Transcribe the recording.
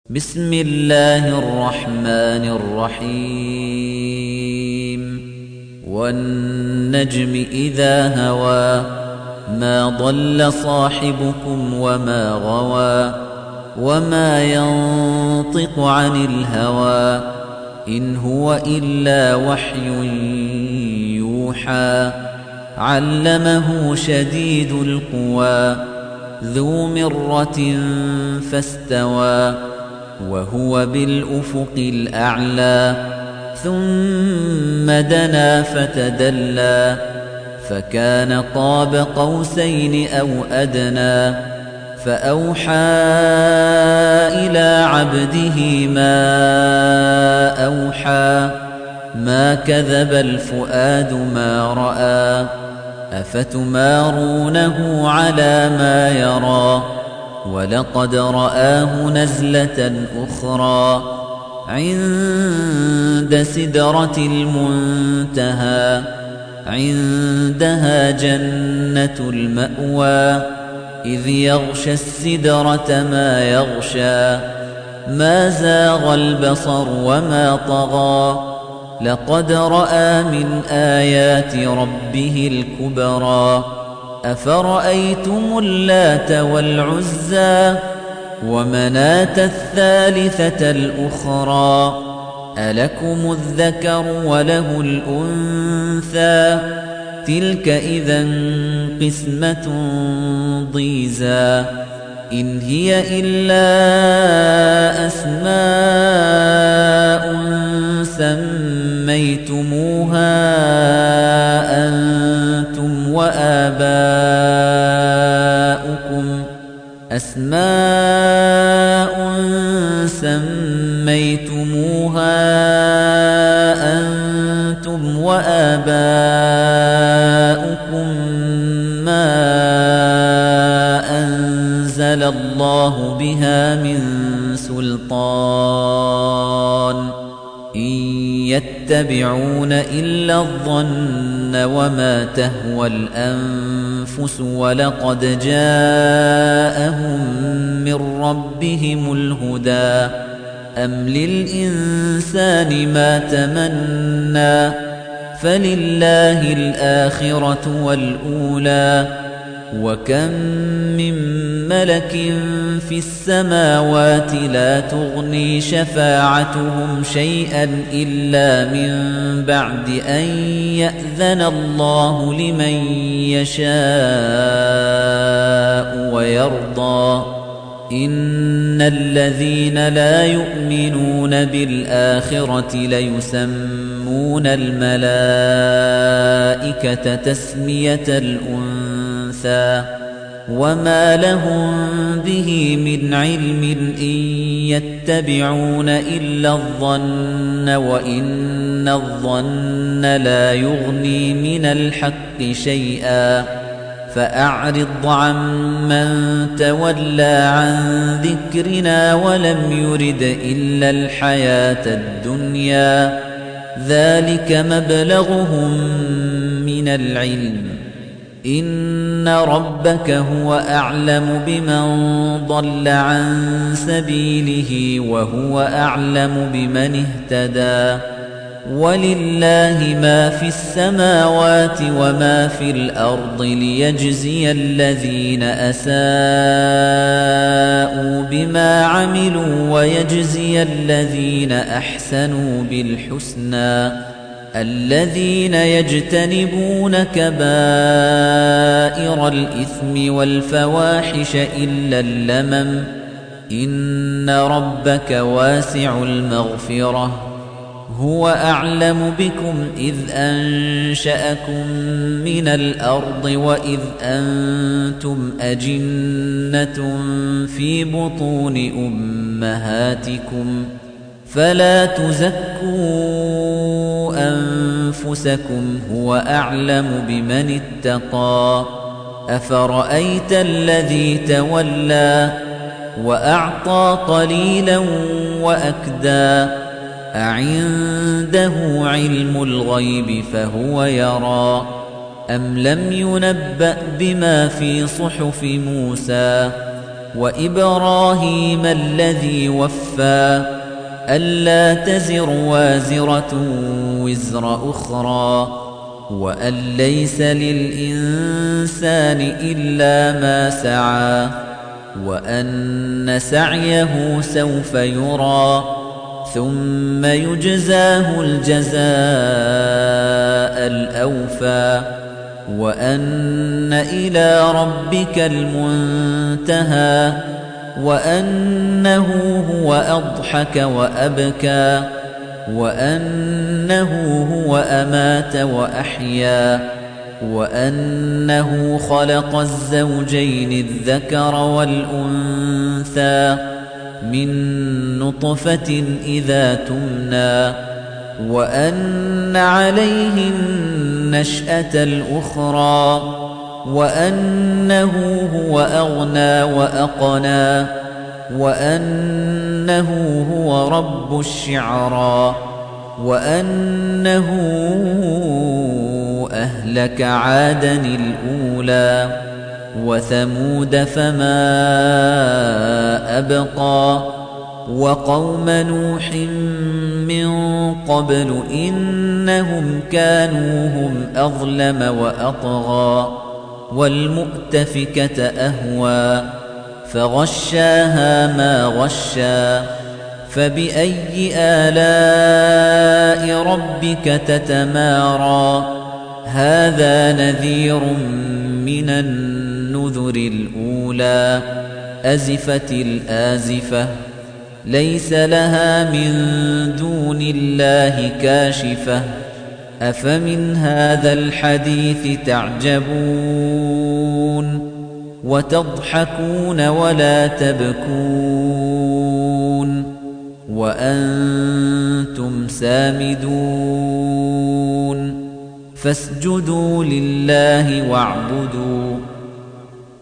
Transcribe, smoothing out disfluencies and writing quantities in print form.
بسم الله الرحمن الرحيم والنجم إذا هوى ما ضل صاحبكم وما غوى وما ينطق عن الهوى إن هو إلا وحي يوحى علمه شديد القوى ذو مرة فاستوى وهو بالأفق الأعلى ثم دنا فتدلى فكان قاب قوسين أو أدنى فأوحى إلى عبده ما أوحى ما كذب الفؤاد ما رأى أفتمارونه على ما يرى ولقد رآه نزلة أخرى عند سدرة المنتهى عندها جنة المأوى إذ يغشى السدرة ما يغشى ما زاغ البصر وما طغى لقد رأى من آيات ربه الكبرى أفرأيتم اللات والعزى ومناة الثالثة الأخرى ألكم الذكر وله الأنثى تلك إذا قسمة ضيزى إن هي إلا أسماء سميتموها أنتم وآباؤكم ما أنزل الله بها من سلطان إن يتبعون إلا الظن وما تهوى الأنفس ولقد جاءهم من ربهم الهدى أم للإنسان ما تمنى فلله الآخرة والأولى وكم من ملك في السماوات لا تغني شفاعتهم شيئا إلا من بعد أن يأذن الله لمن يشاء ويرضى إن الذين لا يؤمنون بالآخرة ليسمون الملائكة تسمية الأنثى وما لهم به من علم إن يتبعون إلا الظن وإن الظن لا يغني من الحق شيئا فأعرض عمن تولى عن ذكرنا ولم يرد إلا الحياة الدنيا ذلك مبلغهم من العلم إن ربك هو أعلم بمن ضل عن سبيله وهو أعلم بمن اهتدى ولله ما في السماوات وما في الأرض ليجزي الذين أساءوا بما عملوا ويجزي الذين أحسنوا بالحسنى الذين يجتنبون كبائر الإثم والفواحش إلا اللمم إن ربك واسع المغفرة هو أعلم بكم إذ أنشأكم من الأرض وإذ أنتم أجنة في بطون أمهاتكم فلا تزكوا أنفسكم هو أعلم بمن اتقى أفرأيت الذي تولى وأعطى قليلا وأكدى أعنده علم الغيب فهو يرى أم لم ينبأ بما في صحف موسى وإبراهيم الذي وفى ألا تزر وازرة وزر أخرى وأن ليس للإنسان إلا ما سعى وأن سعيه سوف يرى ثم يجزاه الجزاء الأوفى وأن إلى ربك المنتهى وأنه هو أضحك وأبكى وأنه هو أمات وأحيا وأنه خلق الزوجين الذكر والأنثى من نطفة إذا تمنى وأن عليه النشأة الأخرى وأنه هو أغنى وأقنى وأنه هو رب الشعرى وأنه أهلك عادًا الأولى وثمود فما أبقى وقوم نوح من قبل إنهم كانوا هم أظلم وأطغى والمؤتفكة أهوى فغشاها ما غشى فبأي آلاء ربك تتمارى هذا نذير من النذر الأولى أزفت الآزفة ليس لها من دون الله كاشفة أفمن هذا الحديث تعجبون وتضحكون ولا تبكون وأنتم سامدون فاسجدوا لله واعبدوا